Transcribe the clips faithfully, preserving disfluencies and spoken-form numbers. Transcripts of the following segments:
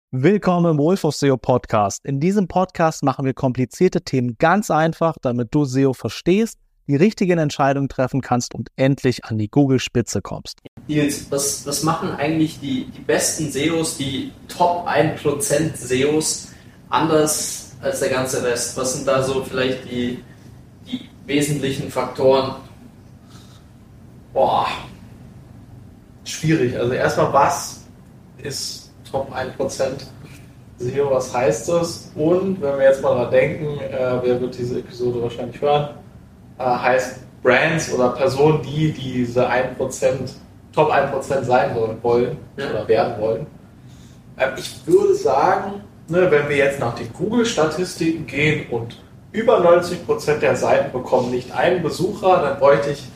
Willkommen im Wolf of S E O Podcast. In diesem Podcast machen wir komplizierte Themen ganz einfach, damit du S E O verstehst, die richtigen Entscheidungen treffen kannst und endlich an die Google-Spitze kommst. Nils, was, was machen eigentlich die, die besten S E Os, die Top ein Prozent S E Os anders als der ganze Rest? Was sind da so vielleicht die, die wesentlichen Faktoren? Boah, schwierig. Also erstmal, was ist Top ein Prozent S E O, was heißt das? Und wenn wir jetzt mal dran denken, äh, wer wird diese Episode wahrscheinlich hören, äh, heißt Brands oder Personen, die diese ein Prozent, Top ein Prozent sein wollen ja. oder werden wollen. Ähm, ich würde sagen, ne, wenn wir jetzt nach den Google-Statistiken gehen und über neunzig Prozent der Seiten bekommen nicht einen Besucher, dann bräuchte ich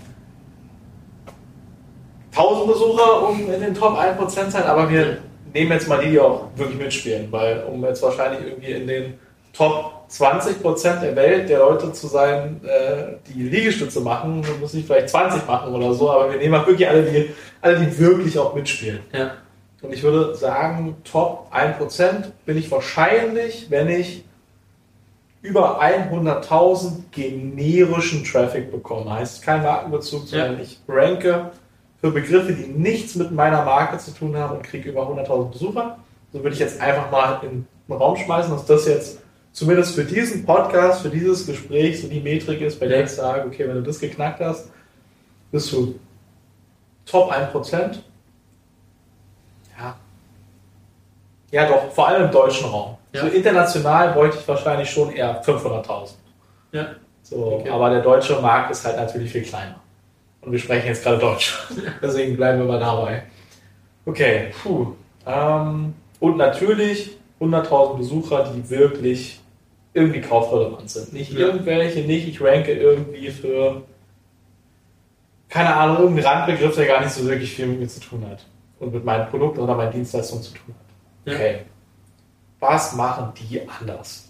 tausend Besucher, um in den Top ein Prozent zu sein, aber wir nehmen jetzt mal die, die auch wirklich mitspielen, weil um jetzt wahrscheinlich irgendwie in den Top zwanzig Prozent der Welt der Leute zu sein, äh, die Liegestütze machen, dann muss ich vielleicht zwanzig machen oder so, aber wir nehmen halt wirklich alle, die, alle, die wirklich auch mitspielen. Ja. Und ich würde sagen, Top ein Prozent bin ich wahrscheinlich, wenn ich über hunderttausend generischen Traffic bekomme. Heißt kein Markenbezug, sondern ja. ich ranke für Begriffe, die nichts mit meiner Marke zu tun haben und kriege über hunderttausend Besucher. So würde ich jetzt einfach mal in den Raum schmeißen, dass das jetzt zumindest für diesen Podcast, für dieses Gespräch so die Metrik ist, bei der ich sage, okay, wenn du das geknackt hast, bist du Top ein Prozent. Ja. Ja doch, vor allem im deutschen Raum. Ja. So international bräuchte ich wahrscheinlich schon eher fünfhunderttausend. Ja. So, okay. Aber der deutsche Markt ist halt natürlich viel kleiner. Und wir sprechen jetzt gerade Deutsch. Deswegen bleiben wir mal dabei. Okay, puh. Ähm, und natürlich hunderttausend Besucher, die wirklich irgendwie kaufrelevant sind. Nicht ja. irgendwelche, nicht ich ranke irgendwie für, keine Ahnung, irgendeinen Randbegriff, der gar nicht so wirklich viel mit mir zu tun hat. Und mit meinen Produkten oder meinen Dienstleistungen zu tun hat. Ja. Okay. Was machen die anders?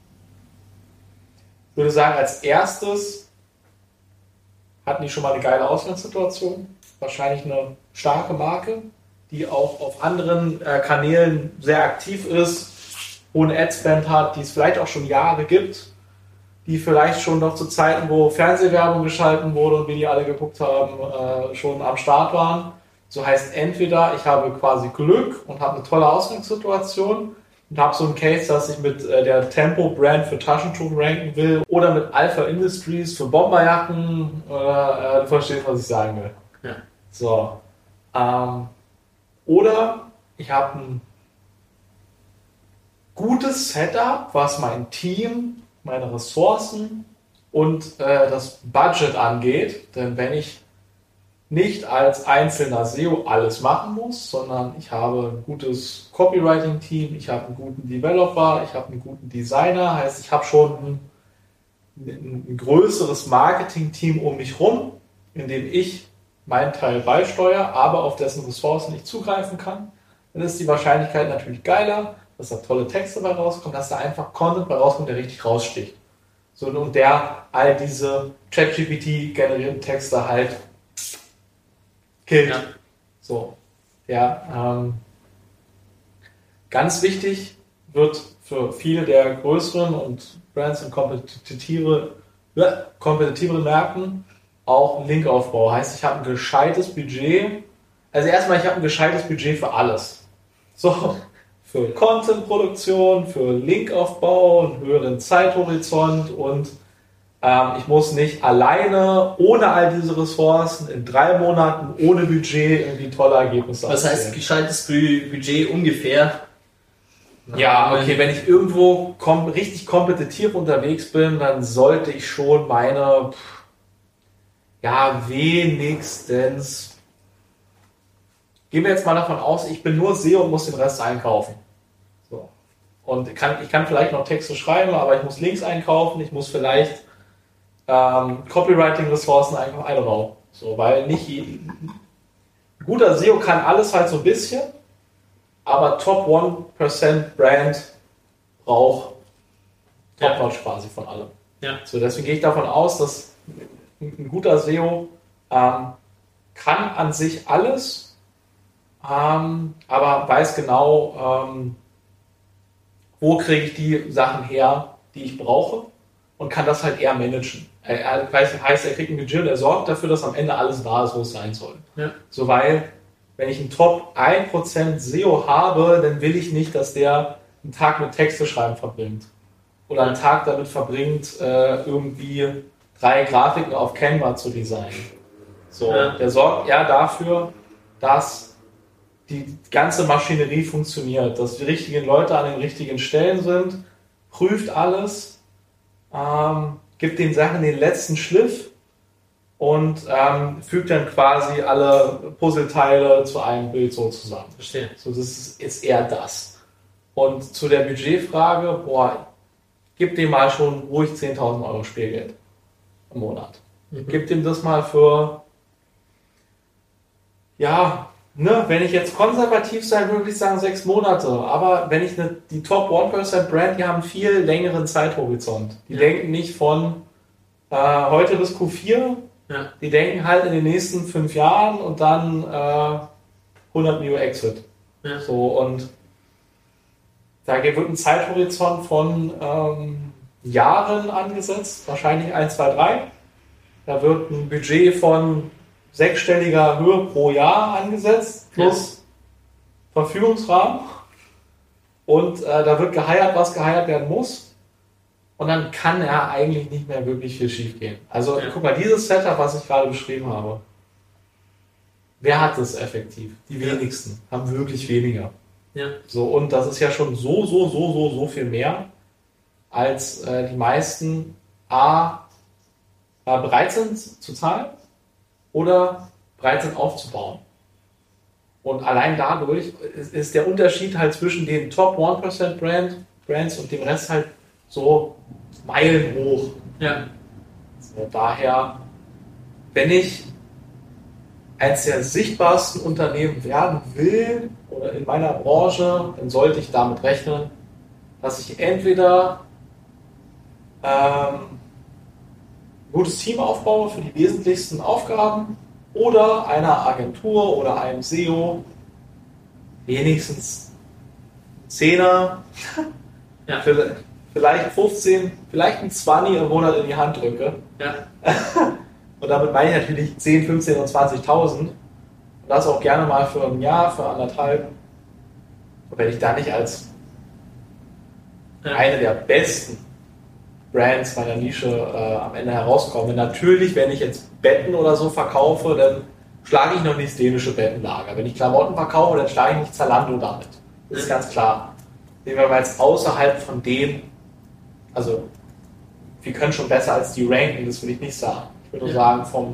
Ich würde sagen, als erstes hatten die schon mal eine geile Ausgangssituation. Wahrscheinlich eine starke Marke, die auch auf anderen äh, Kanälen sehr aktiv ist, hohen Adspend hat, die es vielleicht auch schon Jahre gibt, die vielleicht schon noch zu Zeiten, wo Fernsehwerbung geschalten wurde und wir die alle geguckt haben, äh, schon am Start waren. So heißt entweder, ich habe quasi Glück und habe eine tolle Ausgangssituation und habe so einen Case, dass ich mit äh, der Tempo-Brand für Taschentuch ranken will oder mit Alpha Industries für Bomberjacken. Äh, äh, du verstehst, was ich sagen will. Ja. So. Ähm, oder ich habe ein gutes Setup, was mein Team, meine Ressourcen und äh, das Budget angeht. Denn wenn ich nicht als einzelner S E O alles machen muss, sondern ich habe ein gutes Copywriting-Team, ich habe einen guten Developer, ich habe einen guten Designer, heißt, ich habe schon ein, ein, ein größeres Marketing-Team um mich rum, in dem ich meinen Teil beisteuere, aber auf dessen Ressourcen ich zugreifen kann, dann ist die Wahrscheinlichkeit natürlich geiler, dass da tolle Texte bei rauskommen, dass da einfach Content bei rauskommt, der richtig raussticht. So, und der all diese ChatGPT-generierten Texte halt killt. Ja. So. Ja, ähm, ganz wichtig wird für viele der größeren und Brands und kompetitive, äh, kompetitiveren Märkten auch ein Linkaufbau. Heißt, ich habe ein gescheites Budget. Also erstmal, ich habe ein gescheites Budget für alles. So, für Content-Produktion, für Linkaufbau, einen höheren Zeithorizont und ähm, ich muss nicht alleine, ohne all diese Ressourcen, in drei Monaten, ohne Budget irgendwie tolle Ergebnisse erzielen. Was heißt gescheites Budget ungefähr? Ja, okay, wenn ich irgendwo kom- richtig kompetitiv unterwegs bin, dann sollte ich schon meine, ja, wenigstens, gehen wir jetzt mal davon aus, ich bin nur S E O und muss den Rest einkaufen. So. Und kann, ich kann vielleicht noch Texte schreiben, aber ich muss Links einkaufen, ich muss vielleicht ähm, Copywriting-Ressourcen einkaufen, I don't know. So, weil nicht je, ein guter S E O kann alles halt so ein bisschen, aber Top one Prozent Brand braucht Top-Notch ja. quasi von allem. Ja. So, deswegen gehe ich davon aus, dass ein guter S E O ähm, kann an sich alles, ähm, aber weiß genau, ähm, wo kriege ich die Sachen her, die ich brauche und kann das halt eher managen. Er, er weiß, heißt, er kriegt ein Budget und er sorgt dafür, dass am Ende alles da ist, wo es sein soll. Ja. So, weil, wenn ich einen Top ein Prozent S E O habe, dann will ich nicht, dass der einen Tag mit Texte schreiben verbringt. Oder einen Tag damit verbringt, äh, irgendwie drei Grafiken auf Canva zu designen. So, ja. Der sorgt eher dafür, dass die ganze Maschinerie funktioniert, dass die richtigen Leute an den richtigen Stellen sind, prüft alles, ähm, gibt den Sachen den letzten Schliff und ähm, fügt dann quasi alle Puzzleteile zu einem Bild so zusammen. Verstehe. So, das ist, ist eher das. Und zu der Budgetfrage, boah, gib dem mal schon ruhig zehntausend Euro Spielgeld im Monat. Mhm. Gib dem das mal für, ja, ne, wenn ich jetzt konservativ sein würde, würde ich sagen sechs Monate. Aber wenn ich eine, die Top one percent Brand, die haben einen viel längeren Zeithorizont. Die Ja. denken nicht von äh, heute bis Q vier, Ja. die denken halt in den nächsten fünf Jahren und dann äh, hundert Mio Exit. Ja. So, und da wird ein Zeithorizont von ähm, Jahren angesetzt, wahrscheinlich eins, zwei, drei. Da wird ein Budget von sechsstelliger Höhe pro Jahr angesetzt, plus ja. Verfügungsrahmen. Und äh, da wird geheiert, was geheiert werden muss. Und dann kann ja eigentlich nicht mehr wirklich viel schief gehen. Also ja. guck mal, dieses Setup, was ich gerade beschrieben habe, wer hat das effektiv? Die wenigsten, ja. haben wirklich weniger. Ja. So, und das ist ja schon so, so, so, so, so viel mehr, als äh, die meisten A äh, bereit sind zu zahlen oder bereit sind aufzubauen. Und allein dadurch ist, ist der Unterschied halt zwischen den Top one percent Brand, Brands und dem Rest halt so meilenhoch. Ja. So, daher, wenn ich eines der sichtbarsten Unternehmen werden will oder in meiner Branche, dann sollte ich damit rechnen, dass ich entweder ähm, ein gutes Team aufbaue für die wesentlichsten Aufgaben oder einer Agentur oder einem S E O wenigstens Zehner, ja. vielleicht fünfzehn, vielleicht ein zwanzig im Monat in die Hand drücke. Ja. Und damit meine ich natürlich zehn, fünfzehn und zwanzigtausend. Und das auch gerne mal für ein Jahr, für anderthalb. Und wenn ich da nicht als ja. eine der besten Brands meiner Nische äh, am Ende herauskomme. Natürlich, wenn ich jetzt Betten oder so verkaufe, dann schlage ich noch nicht das dänische Bettenlager. Wenn ich Klamotten verkaufe, dann schlage ich nicht Zalando damit. Das ist ganz klar. Nehmen wir mal jetzt außerhalb von denen, also wir können schon besser als die ranken, das will ich nicht sagen. Ich würde nur ja. sagen, vom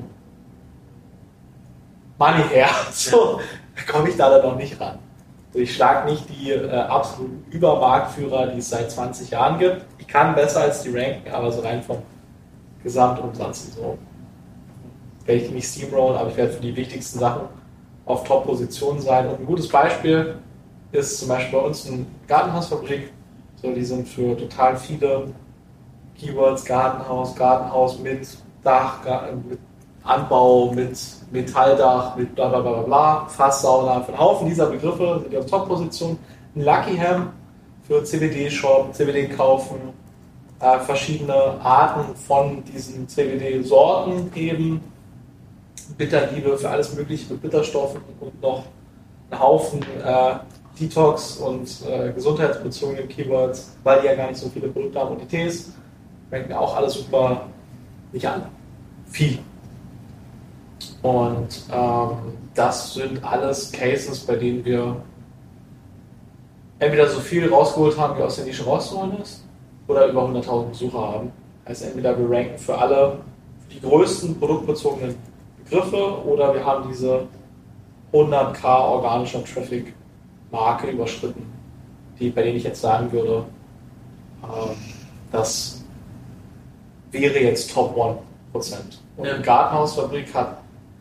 Money her, so komme ich da dann noch nicht ran. Also ich schlage nicht die äh, absoluten Übermarktführer, die es seit zwanzig Jahren gibt. Ich kann besser als die ranken, aber so rein vom Gesamtumsatz und so werde ich nicht steamrollen, aber ich werde für die wichtigsten Sachen auf Top-Positionen sein. Und ein gutes Beispiel ist zum Beispiel bei uns eine Gartenhausfabrik. So, die sind für total viele Keywords, Gartenhaus, Gartenhaus mit Dach, mit Anbau, mit Metalldach, mit bla bla bla bla, Fasssauna, für einen Haufen dieser Begriffe sind die auf Top-Position. Ein Luckyham für C B D-Shop, C B D kaufen, äh, verschiedene Arten von diesen C B D-Sorten eben, Bitterliebe für alles mögliche mit Bitterstoffen und noch einen Haufen äh, Detox und äh, gesundheitsbezogene Keywords, weil die ja gar nicht so viele Produkte haben und die Tees, schmecken auch alles super, nicht an, viel. Und ähm, das sind alles Cases, bei denen wir entweder so viel rausgeholt haben, wie aus der Nische rauszuholen ist, oder über hunderttausend Besucher haben. Also entweder wir ranken für alle für die größten produktbezogenen Begriffe oder wir haben diese hundert K organischer Traffic-Marke überschritten, die, bei denen ich jetzt sagen würde, äh, das wäre jetzt Top one Prozent. Und ja. die Gartenhausfabrik hat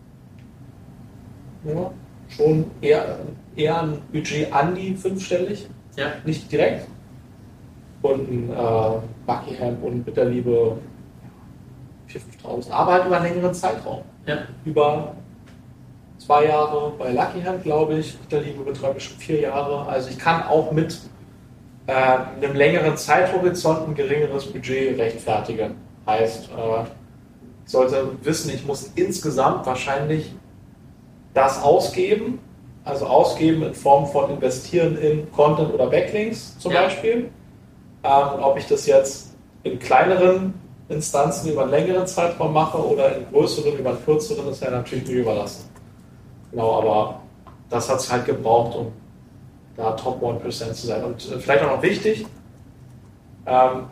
ja, schon eher, eher ein Budget an die fünfstellig, ja. nicht direkt. Und ein äh, Buckingham und Bitterliebe viertausend, fünftausend, aber halt über einen längeren Zeitraum. Ja. Über zwei Jahre bei Luckyhand, glaube ich. Bitterliebe betreibe ich schon vier Jahre. Also ich kann auch mit äh, einem längeren Zeithorizont ein geringeres Budget rechtfertigen. Heißt, äh, ich sollte wissen, ich muss insgesamt wahrscheinlich das ausgeben, also ausgeben in Form von investieren in Content oder Backlinks zum ja. Beispiel. Ähm, und ob ich das jetzt in kleineren Instanzen über einen längeren Zeitraum mache oder in größeren über einen kürzeren, ist ja natürlich mir überlassen. Genau, aber das hat es halt gebraucht, um da Top one percent zu sein. Und äh, vielleicht auch noch wichtig, ähm,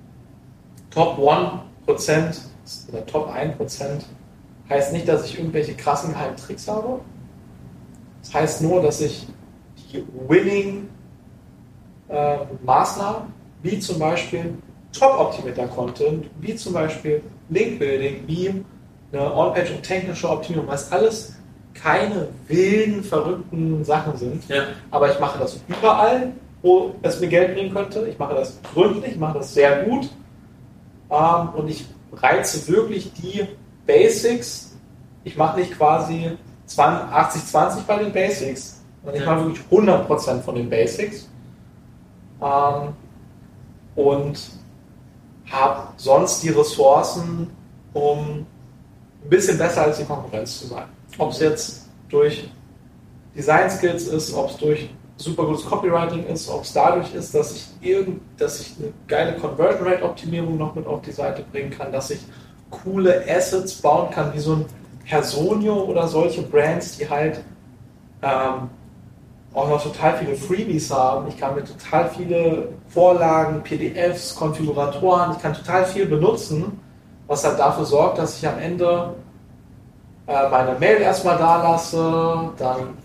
Top one percent oder Top one percent heißt nicht, dass ich irgendwelche krassen geheimen Tricks habe. Das heißt nur, dass ich die winning äh, Maßnahmen, wie zum Beispiel top-optimierter Content, wie zum Beispiel Link-Building, wie eine On-Page und technische Optimierung, was alles keine wilden, verrückten Sachen sind. Ja. Aber ich mache das überall, wo es mir Geld bringen könnte. Ich mache das gründlich, ich mache das sehr gut. Ähm, und ich reize wirklich die Basics. Ich mache nicht quasi achtzig zwanzig bei den Basics, sondern ich mache wirklich hundert Prozent von den Basics. Ähm, und habe sonst die Ressourcen, um ein bisschen besser als die Konkurrenz zu sein. Ob es jetzt durch Design Skills ist, ob es durch super gutes Copywriting ist, ob es dadurch ist, dass ich irgend, dass ich eine geile Conversion Rate Optimierung noch mit auf die Seite bringen kann, dass ich coole Assets bauen kann, wie so ein Personio oder solche Brands, die halt ähm, auch noch total viele Freebies haben. Ich kann mir total viele Vorlagen, P D Fs, Konfiguratoren, ich kann total viel benutzen, was halt dafür sorgt, dass ich am Ende äh, meine Mail erstmal da lasse, dann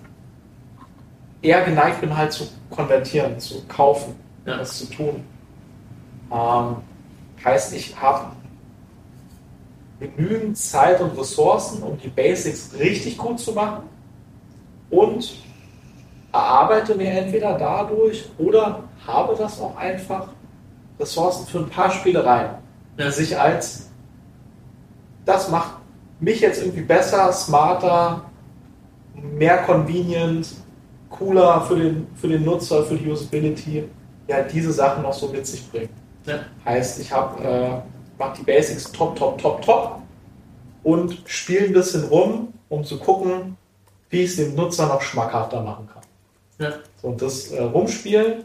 eher geneigt bin halt zu konvertieren, zu kaufen, ja. das zu tun. Ähm, heißt, ich habe genügend Zeit und Ressourcen, um die Basics richtig gut zu machen und erarbeite mir entweder dadurch oder habe das auch einfach Ressourcen für ein paar Spielereien. Ja. Sich als das macht mich jetzt irgendwie besser, smarter, mehr convenient, cooler für den, für den Nutzer, für die Usability, ja, diese Sachen noch so mit sich bringen. Ja. Heißt, ich habe äh, mache die Basics top, top, top, top und spiele ein bisschen rum, um zu gucken, wie ich es dem Nutzer noch schmackhafter machen kann. Ja. So, und das äh, Rumspielen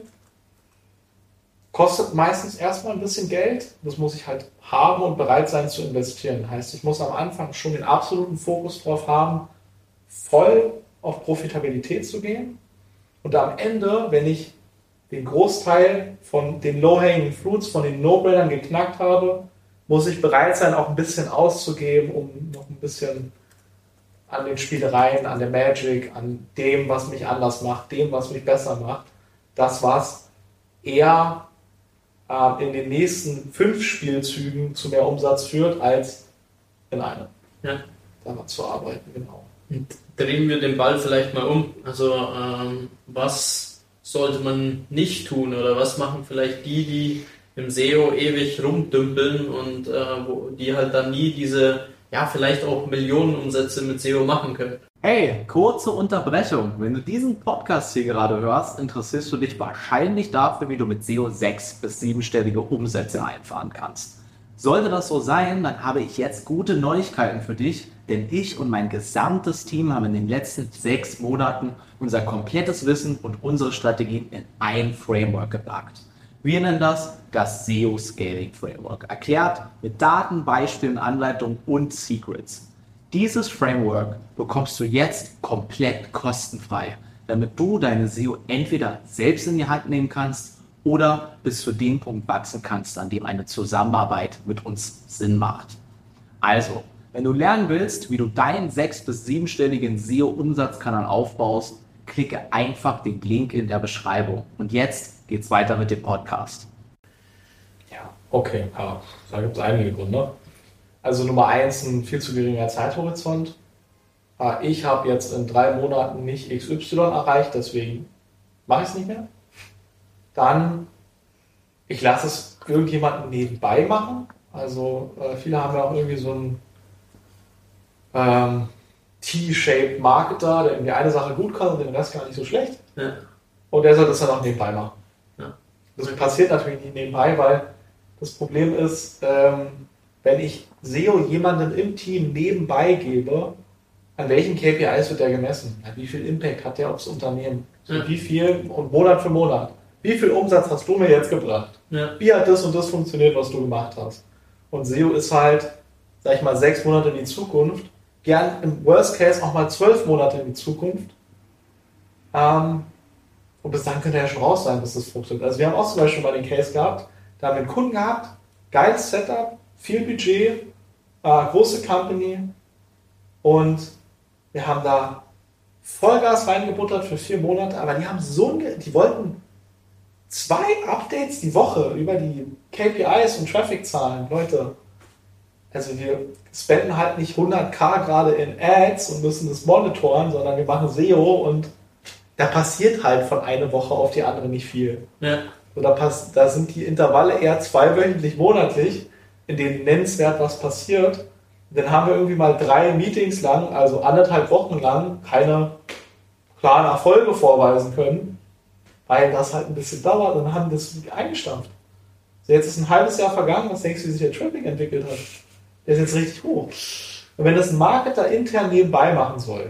kostet meistens erstmal ein bisschen Geld. Das muss ich halt haben und bereit sein zu investieren. Heißt, ich muss am Anfang schon den absoluten Fokus drauf haben, voll auf Profitabilität zu gehen. Und am Ende, wenn ich den Großteil von den Low-Hanging Fruits, von den No-Brainern geknackt habe, muss ich bereit sein, auch ein bisschen auszugeben, um noch ein bisschen an den Spielereien, an der Magic, an dem, was mich anders macht, dem, was mich besser macht. Das, was eher äh, in den nächsten fünf Spielzügen zu mehr Umsatz führt, als in einem. Ja. Daran zu arbeiten, genau. Und drehen wir den Ball vielleicht mal um. Also ähm, was sollte man nicht tun oder was machen vielleicht die, die im S E O ewig rumdümpeln und äh, wo die halt dann nie diese, ja, vielleicht auch Millionenumsätze mit S E O machen können. Hey, kurze Unterbrechung. Wenn du diesen Podcast hier gerade hörst, interessierst du dich wahrscheinlich dafür, wie du mit S E O sechs- bis siebenstellige Umsätze einfahren kannst. Sollte das so sein, dann habe ich jetzt gute Neuigkeiten für dich, denn ich und mein gesamtes Team haben in den letzten sechs Monaten unser komplettes Wissen und unsere Strategien in ein Framework gepackt. Wir nennen das das S E O Scaling Framework, erklärt mit Daten, Beispielen, Anleitungen und Secrets. Dieses Framework bekommst du jetzt komplett kostenfrei, damit du deine S E O entweder selbst in die Hand nehmen kannst oder bis zu dem Punkt wachsen kannst, an dem eine Zusammenarbeit mit uns Sinn macht. Also, wenn du lernen willst, wie du deinen sechs- bis siebenstelligen S E O-Umsatzkanal aufbaust, klicke einfach den Link in der Beschreibung. Und jetzt geht's weiter mit dem Podcast. Ja, okay, ja, da gibt es einige Gründe. Also Nummer eins, ein viel zu geringer Zeithorizont. Ich habe jetzt in drei Monaten nicht X Y erreicht, deswegen mache ich es nicht mehr. Dann, ich lasse es irgendjemanden nebenbei machen. Also äh, viele haben ja auch irgendwie so einen ähm, T-shaped Marketer, der irgendwie eine Sache gut kann und den Rest gar nicht so schlecht. Ja. Und der soll das dann auch nebenbei machen. Ja. Das passiert natürlich nicht nebenbei, weil das Problem ist, ähm, wenn ich S E O jemandem im Team nebenbei gebe, an welchen K P Is wird der gemessen? Ja, wie viel Impact hat der aufs Unternehmen? So, Ja. Wie viel und Monat für Monat? Wie viel Umsatz hast du mir jetzt gebracht? Ja. Wie hat das und das funktioniert, was du gemacht hast? Und S E O ist halt, sag ich mal, sechs Monate in die Zukunft, gern im Worst Case auch mal zwölf Monate in die Zukunft. Ähm, und bis dahin könnte er ja schon raus sein, bis das funktioniert. Also wir haben auch zum Beispiel mal den Case gehabt, da haben wir einen Kunden gehabt, geiles Setup, viel Budget, äh, große Company und wir haben da Vollgas reingebuttert für vier Monate, aber die haben so ein, die wollten zwei Updates die Woche über die K P Is und Traffic-Zahlen. Leute, also wir spenden halt nicht hunderttausend gerade in Ads und müssen das monitoren, sondern wir machen S E O und da passiert halt von einer Woche auf die andere nicht viel. Ja. So, da, pass, da sind die Intervalle eher zweiwöchentlich, monatlich, in denen nennenswert was passiert. Dann haben wir irgendwie mal drei Meetings lang, also anderthalb Wochen lang, keine klaren Erfolge vorweisen können, weil das halt ein bisschen dauert und dann haben wir das eingestampft. So, jetzt ist ein halbes Jahr vergangen, was denkst du, wie sich der Traffic entwickelt hat? Der ist jetzt richtig hoch. Und wenn das ein Marketer intern nebenbei machen soll,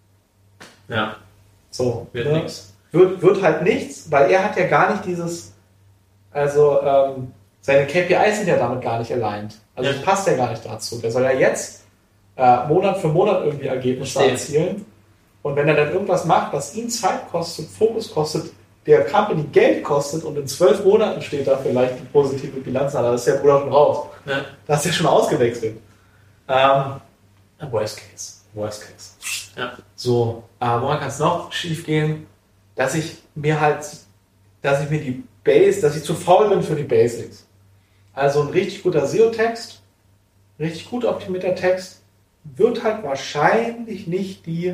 Ja. so, Wird ne, nichts. wird, wird halt nichts, weil er hat ja gar nicht dieses, also ähm, seine K P Is sind ja damit gar nicht aligned. Also Ja. das passt ja gar nicht dazu. Der soll ja jetzt äh, Monat für Monat irgendwie Ergebnisse Verstehe. erzielen. Und wenn er dann irgendwas macht, was ihn Zeit kostet, Fokus kostet, der Company Geld kostet und in zwölf Monaten steht da vielleicht die positive Bilanz an, da ist der Bruder schon raus. Ja. Da ist er schon ausgewechselt. Ähm, worst Case. Worst Case. Ja. So, äh, woran kann es noch schief gehen? Dass ich mir halt, dass ich mir die Base, dass ich zu faul bin für die Basics. Also ein richtig guter S E O-Text, richtig gut optimierter Text, wird halt wahrscheinlich nicht die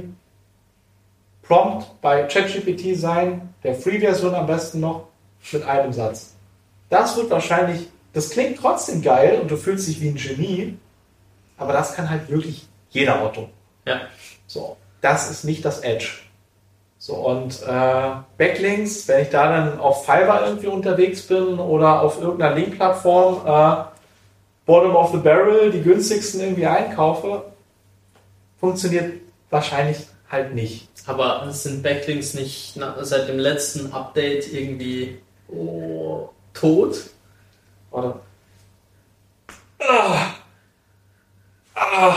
Prompt bei ChatGPT sein, der Free-Version am besten noch, mit einem Satz. Das wird wahrscheinlich, das klingt trotzdem geil und du fühlst dich wie ein Genie, aber das kann halt wirklich jeder Otto. Ja. So, das ist nicht das Edge. So, und äh, Backlinks, wenn ich da dann auf Fiverr irgendwie unterwegs bin oder auf irgendeiner Link-Plattform äh, Bottom of the Barrel, die günstigsten irgendwie einkaufe, funktioniert wahrscheinlich halt nicht. Aber sind Backlinks nicht na, seit dem letzten Update irgendwie oh, tot? Warte. Ah. Ah.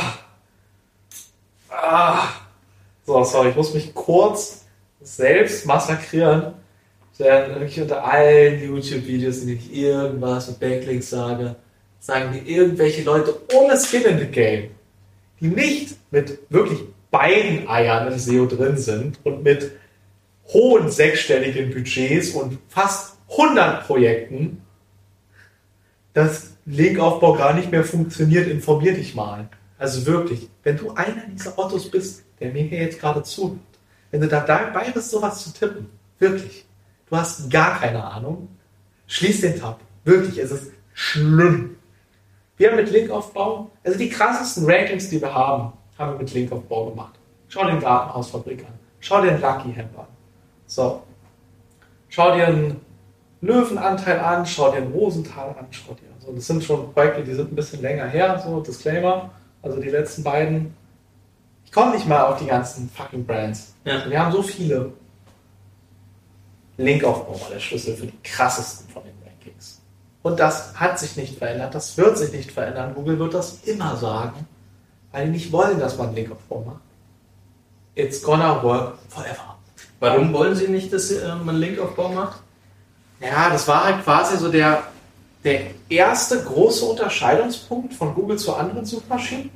Ah. So, sorry, ich muss mich kurz selbst massakrieren, denn wirklich unter allen YouTube-Videos, in denen ich irgendwas mit Backlinks sage, sagen mir irgendwelche Leute ohne Skin in the Game, die nicht mit wirklich beiden Eiern im S E O drin sind und mit hohen sechsstelligen Budgets und fast hundert Projekten, dass Linkaufbau gar nicht mehr funktioniert, informier dich mal. Also wirklich, wenn du einer dieser Ottos bist, der mir hier jetzt gerade zuhört, wenn du da dabei bist, sowas zu tippen, wirklich, du hast gar keine Ahnung, schließ den Tab. Wirklich, es ist schlimm. Wir haben mit Linkaufbau, also die krassesten Rankings, die wir haben, haben wir mit Linkaufbau gemacht. Schau den Gartenhausfabrik an. Schau dir den Lucky Hemp an. So. Schau dir den Löwenanteil an, schau dir den Rosenthal an, schau dir. Also das sind schon Projekte, die sind ein bisschen länger her, so Disclaimer. Also die letzten beiden. Ich komme nicht mal auf die ganzen fucking Brands. Ja. Wir haben so viele. Linkaufbau war der Schlüssel für die krassesten von den Rankings. Und das hat sich nicht verändert, das wird sich nicht verändern. Google wird das immer sagen, weil die nicht wollen, dass man Linkaufbau macht. It's gonna work forever. Warum wollen Sie nicht, dass äh, man Linkaufbau macht? Ja, das war halt quasi so der, der erste große Unterscheidungspunkt von Google zu anderen Suchmaschinen.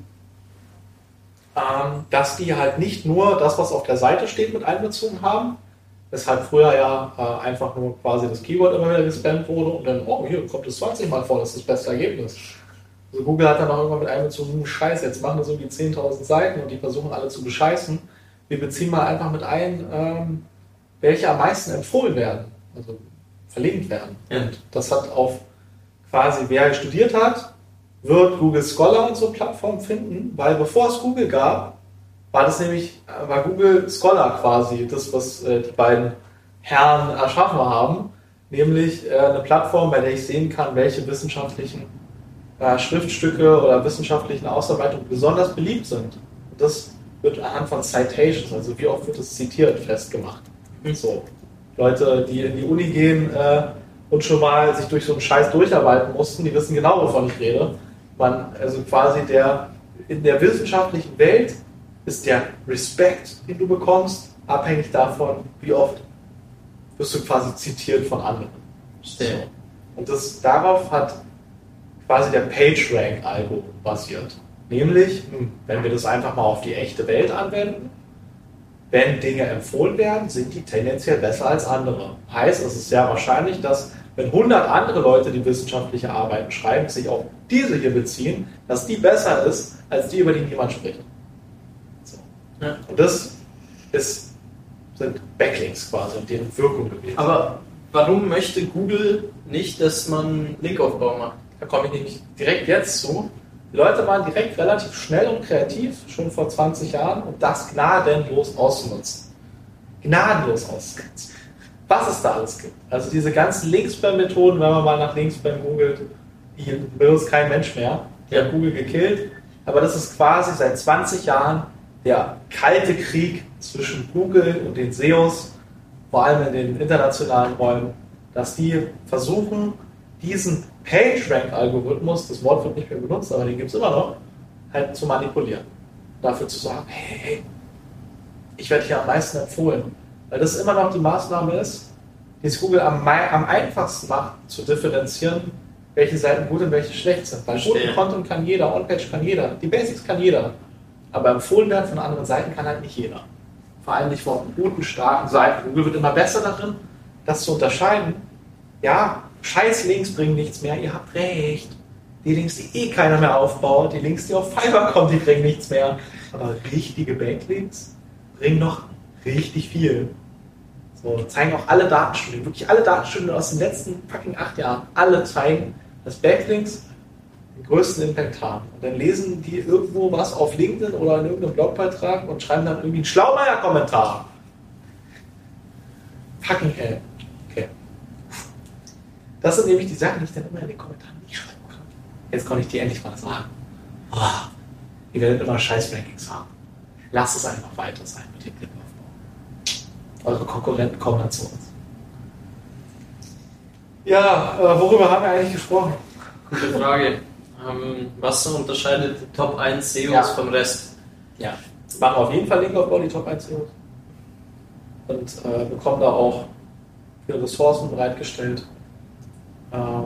Ähm, dass die halt nicht nur das, was auf der Seite steht, mit einbezogen haben, weshalb früher ja äh, einfach nur quasi das Keyword immer wieder gespammt wurde und dann, oh, hier kommt es zwanzig Mal vor, das ist das beste Ergebnis. Also Google hat dann auch irgendwann mit einbezogen, scheiße, jetzt machen wir so wie zehntausend Seiten und die versuchen alle zu bescheißen. Wir beziehen mal einfach mit ein, ähm, welche am meisten empfohlen werden, also verlinkt werden. Ja. Und das hat auf quasi, wer studiert hat, wird Google Scholar und so Plattformen finden, weil bevor es Google gab, war das nämlich, war Google Scholar quasi das, was äh, die beiden Herren erschaffen haben, nämlich äh, eine Plattform, bei der ich sehen kann, welche wissenschaftlichen äh, Schriftstücke oder wissenschaftlichen Ausarbeitungen besonders beliebt sind. Und das wird anhand von Citations, also wie oft wird es zitiert, festgemacht. Mhm. So. Leute, die in die Uni gehen äh, und schon mal sich durch so einen Scheiß durcharbeiten mussten, die wissen genau, wovon ich rede. Man, also quasi der, in der wissenschaftlichen Welt ist der Respekt, den du bekommst, abhängig davon, wie oft wirst du quasi zitiert von anderen. So. Und das, darauf hat quasi der PageRank-Algorithmus basiert. Nämlich, wenn wir das einfach mal auf die echte Welt anwenden, wenn Dinge empfohlen werden, sind die tendenziell besser als andere. Heißt, es ist sehr wahrscheinlich, dass wenn hundert andere Leute, die wissenschaftliche Arbeiten schreiben, sich auf diese hier beziehen, dass die besser ist, als die, über die niemand spricht. So. Ja. Und das ist, sind Backlinks quasi und deren Wirkung gewesen. Aber warum möchte Google nicht, dass man Linkaufbau macht? Da komme ich nämlich direkt jetzt zu. Die Leute waren direkt relativ schnell und kreativ, schon vor zwanzig Jahren, um das gnadenlos auszunutzen. Gnadenlos auszunutzen. Was es da alles gibt. Also diese ganzen Linkspam-Methoden, wenn man mal nach Linkspam googelt, die benutzt kein Mensch mehr. Die hat Google gekillt. Aber das ist quasi seit zwanzig Jahren der kalte Krieg zwischen Google und den S E Os, vor allem in den internationalen Räumen, dass die versuchen, diesen PageRank-Algorithmus, das Wort wird nicht mehr benutzt, aber den gibt es immer noch, halt zu manipulieren. Dafür zu sagen, hey, hey, ich werde hier am meisten empfohlen. Weil das immer noch die Maßnahme ist, die es Google am, am einfachsten macht, zu differenzieren, welche Seiten gut und welche schlecht sind. Weil guten Content kann jeder, On-Page kann jeder, die Basics kann jeder. Aber empfohlen werden von anderen Seiten kann halt nicht jeder. Vor allem nicht von guten, starken Seiten. Google wird immer besser darin, das zu unterscheiden. Ja, scheiß Links bringen nichts mehr, ihr habt recht. Die Links, die eh keiner mehr aufbaut, die Links, die auf Fiverr kommen, die bringen nichts mehr. Aber richtige Backlinks bringen noch richtig viel. So, zeigen auch alle Datenstudien, wirklich alle Datenstudien aus den letzten fucking acht Jahren, alle zeigen, dass Backlinks den größten Impact haben. Und dann lesen die irgendwo was auf LinkedIn oder in irgendeinem Blogbeitrag und schreiben dann irgendwie einen Schlaumeier-Kommentar. Fucking hell. Okay. Das sind nämlich die Sachen, die ich dann immer in den Kommentaren nicht schreiben kann. Jetzt konnte ich die endlich mal sagen. Oh, ihr werdet immer scheiß Rankings haben. Lasst es einfach weiter sein mit dem Linkaufbau. Eure Konkurrenten kommen dann zu uns. Ja, äh, worüber haben wir eigentlich gesprochen? Gute Frage. Ähm, was unterscheidet die Top eins S E Os ja. vom Rest? Ja, wir machen auf jeden Fall Linkaufbau, die Top eins S E Os. Und äh, bekommen da auch viele Ressourcen bereitgestellt. Ähm,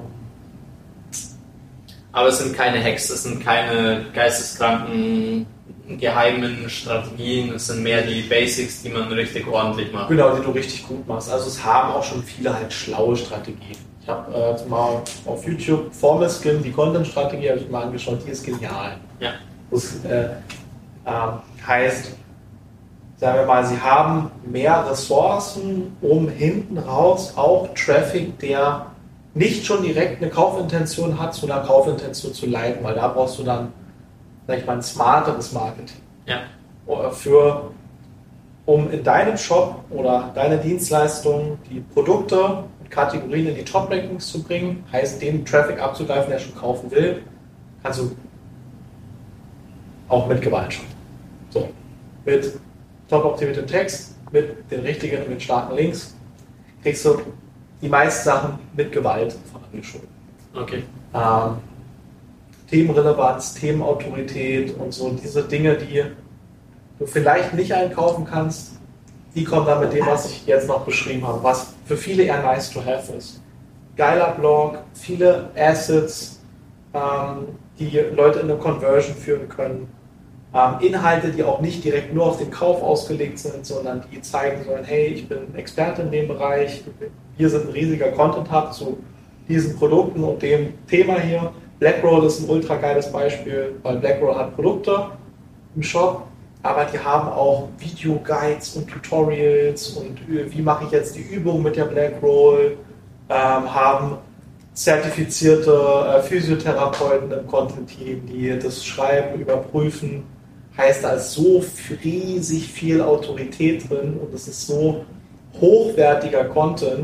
Aber es sind keine Hacks, es sind keine geisteskranken, geheimen Strategien, es sind mehr die Basics, die man richtig ordentlich macht. Genau, die du richtig gut machst. Also es haben auch schon viele halt schlaue Strategien. Ich habe äh, mal auf YouTube Formelskin, die Content-Strategie, habe ich mal angeschaut, die ist genial. Ja. Das äh, äh, heißt, sagen wir mal, sie haben mehr Ressourcen, um hinten raus auch Traffic, der nicht schon direkt eine Kaufintention hat, zu einer Kaufintention zu leiten, weil da brauchst du dann, sag ich mal, ein smarteres Marketing. Ja. Für, um in deinem Shop oder deine Dienstleistungen die Produkte und Kategorien in die Top-Rankings zu bringen, heißt den Traffic abzugreifen, der schon kaufen will, kannst du auch mit Gewalt schaffen. So, mit top-optimiertem Text, mit den richtigen und mit starken Links, kriegst du die meisten Sachen mit Gewalt vorangeschoben. Okay. Ähm, Themenrelevanz, Themenautorität und so diese Dinge, die du vielleicht nicht einkaufen kannst, die kommen dann mit dem, was ich jetzt noch beschrieben habe, was für viele eher nice to have ist. Geiler Blog, viele Assets, ähm, die Leute in eine Conversion führen können. Ähm, Inhalte, die auch nicht direkt nur auf den Kauf ausgelegt sind, sondern die zeigen sollen, hey, ich bin Experte in dem Bereich, wir sind ein riesiger Content-Hub zu diesen Produkten und dem Thema hier. Blackroll ist ein ultra geiles Beispiel, weil Blackroll hat Produkte im Shop, aber die haben auch Video-Guides und Tutorials und wie mache ich jetzt die Übung mit der Blackroll, ähm, haben zertifizierte äh, Physiotherapeuten im Content-Team, die das schreiben, überprüfen. Heißt, da ist so riesig viel Autorität drin und es ist so hochwertiger Content,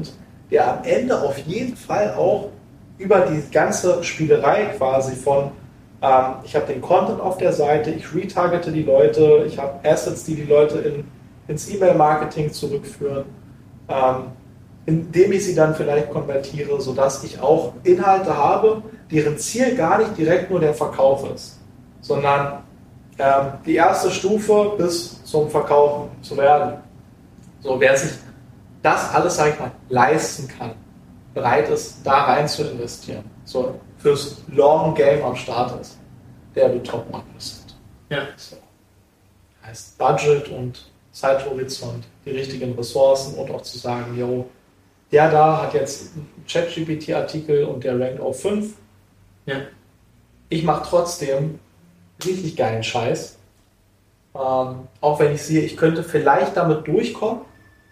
der am Ende auf jeden Fall auch über die ganze Spielerei quasi von, ähm, ich habe den Content auf der Seite, ich retargete die Leute, ich habe Assets, die die Leute in, ins E-Mail-Marketing zurückführen, ähm, indem ich sie dann vielleicht konvertiere, sodass ich auch Inhalte habe, deren Ziel gar nicht direkt nur der Verkauf ist, sondern ähm, die erste Stufe bis zum Verkaufen zu werden. So, wer sich das alles, sag ich mal, leisten kann, bereit ist, da rein zu investieren, so fürs Long Game am Start ist, der wird Top one Percent. Ja. So. Heißt Budget und Zeithorizont, die richtigen Ressourcen und auch zu sagen, yo, der da hat jetzt einen ChatGPT-Artikel und der rankt auf fünf. Ja. Ich mache trotzdem richtig geilen Scheiß. Ähm, auch wenn ich sehe, ich könnte vielleicht damit durchkommen,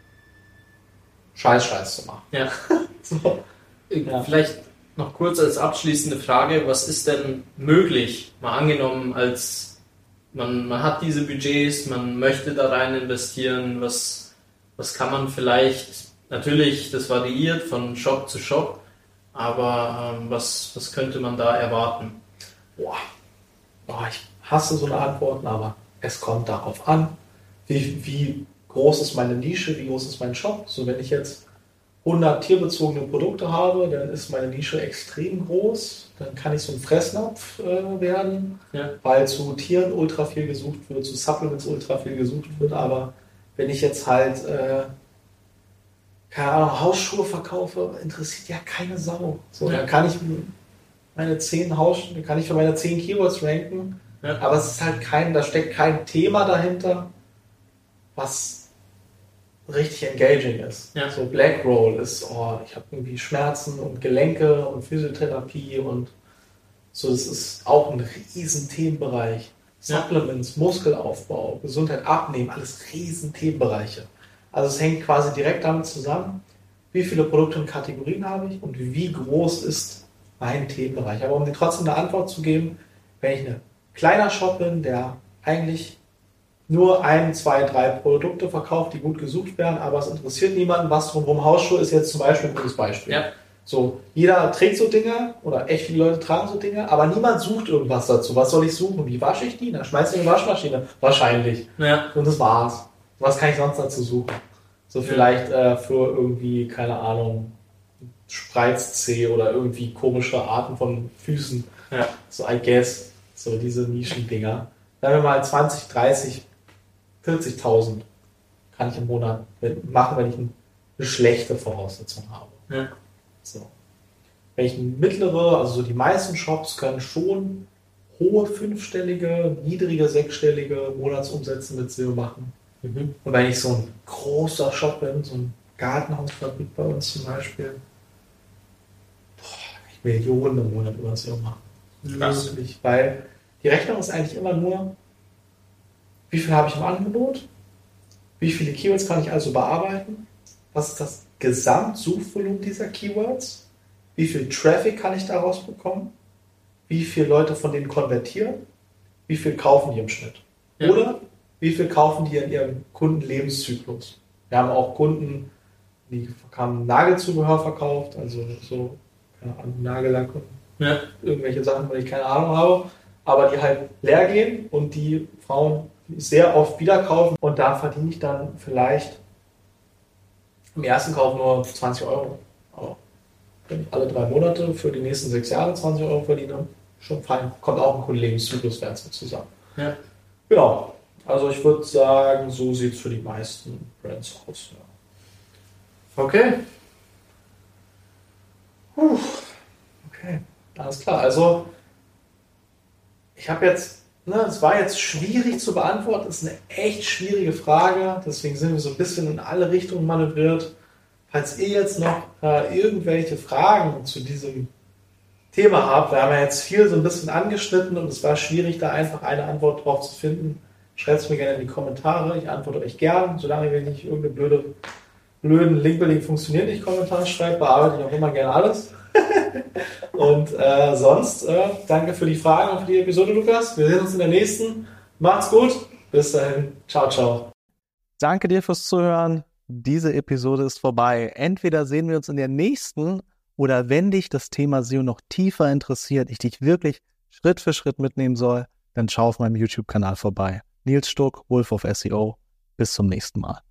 Scheiß, Scheiß zu machen. Ja. So. Ja. Vielleicht noch kurz als abschließende Frage, was ist denn möglich? Mal angenommen, als man, man hat diese Budgets, man möchte da rein investieren, was, was kann man vielleicht, natürlich, das variiert von Shop zu Shop, aber ähm, was, was könnte man da erwarten? Boah. Boah, ich hasse so eine Antworten, aber es kommt darauf an, wie, wie groß ist meine Nische, wie groß ist mein Shop. So, wenn ich jetzt hundert tierbezogene Produkte habe, dann ist meine Nische extrem groß. Dann kann ich so ein Fressnapf äh, werden, Ja. weil zu Tieren ultra viel gesucht wird, zu Supplements ultra viel gesucht wird. Aber wenn ich jetzt halt, äh, keine Ahnung, Hausschuhe verkaufe, interessiert ja keine Sau. So, Ja. dann kann ich meine zehn Hausschuhe, dann kann ich für meine zehn Keywords ranken. Ja. Aber es ist halt kein, da steckt kein Thema dahinter, was richtig engaging ist. Ja. So Black Roll ist, oh, ich habe irgendwie Schmerzen und Gelenke und Physiotherapie und so, das ist auch ein riesen Themenbereich. Ja. Supplements, Muskelaufbau, Gesundheit, Abnehmen, alles riesen Themenbereiche. Also es hängt quasi direkt damit zusammen, wie viele Produkte und Kategorien habe ich und wie groß ist mein Themenbereich. Aber um dir trotzdem eine Antwort zu geben, wenn ich ein kleiner Shop bin, der eigentlich nur ein, zwei, drei Produkte verkauft, die gut gesucht werden, aber es interessiert niemanden, was drumherum. Hausschuhe ist jetzt zum Beispiel ein gutes Beispiel. Ja. So, jeder trägt so Dinger oder echt viele Leute tragen so Dinger, aber niemand sucht irgendwas dazu. Was soll ich suchen? Wie wasche ich die? Dann schmeißt du in die Waschmaschine. Wahrscheinlich. Ja. Und das war's. Was kann ich sonst dazu suchen? So vielleicht äh, für irgendwie, keine Ahnung, Spreizzeh oder irgendwie komische Arten von Füßen. Ja. So, I guess, so diese Nischendinger. Sagen wir mal zwanzig, dreißig, vierzigtausend kann ich im Monat machen, wenn ich eine schlechte Voraussetzung habe. Ja. So. Wenn ich eine mittlere, also so die meisten Shops können schon hohe fünfstellige, niedrige sechsstellige Monatsumsätze mit S E O machen. Mhm. Und wenn ich so ein großer Shop bin, so ein Gartenhausfabrik bei uns zum Beispiel, boah, da kann ich Millionen im Monat über S E O machen. Krass. Wirklich, weil die Rechnung ist eigentlich immer nur, wie viel habe ich im Angebot, wie viele Keywords kann ich also bearbeiten, was ist das Gesamtsuchvolumen dieser Keywords, wie viel Traffic kann ich daraus bekommen, wie viele Leute von denen konvertieren, wie viel kaufen die im Schnitt. Ja. Oder wie viel kaufen die in ihrem Kundenlebenszyklus. Wir haben auch Kunden, die haben Nagelzubehör verkauft, also so keine Ahnung, Nagellack und Ja. irgendwelche Sachen, weil ich keine Ahnung habe, aber die halt leer gehen und die Frauen sehr oft wieder kaufen und da verdiene ich dann vielleicht im ersten Kauf nur zwanzig Euro. Aber wenn ich alle drei Monate für die nächsten sechs Jahre zwanzig Euro verdiene, schon fein. Kommt auch ein Kundenlebenszyklus wert zusammen. Ja. Genau. Also ich würde sagen, so sieht es für die meisten Brands aus. Ja. Okay. Puh. Okay, alles klar. Also ich habe jetzt, ne, es war jetzt schwierig zu beantworten, es ist eine echt schwierige Frage, deswegen sind wir so ein bisschen in alle Richtungen manövriert. Falls ihr jetzt noch äh, irgendwelche Fragen zu diesem Thema habt, wir haben ja jetzt viel so ein bisschen angeschnitten und es war schwierig, da einfach eine Antwort drauf zu finden, schreibt es mir gerne in die Kommentare, ich antworte euch gern, solange ihr nicht irgendeine blöde, blöden Linkbuilding funktioniert nicht Kommentare schreibt, bearbeite ich auch immer gerne alles. Und äh, sonst, äh, danke für die Fragen und für die Episode, Lukas. Wir sehen uns in der nächsten. Macht's gut. Bis dahin. Ciao, ciao. Danke dir fürs Zuhören. diese Episode ist vorbei. Entweder sehen wir uns in der nächsten oder wenn dich das Thema S E O noch tiefer interessiert, ich dich wirklich Schritt für Schritt mitnehmen soll, dann schau auf meinem YouTube-Kanal vorbei. Nils Stuck, Wolf of S E O. Bis zum nächsten Mal.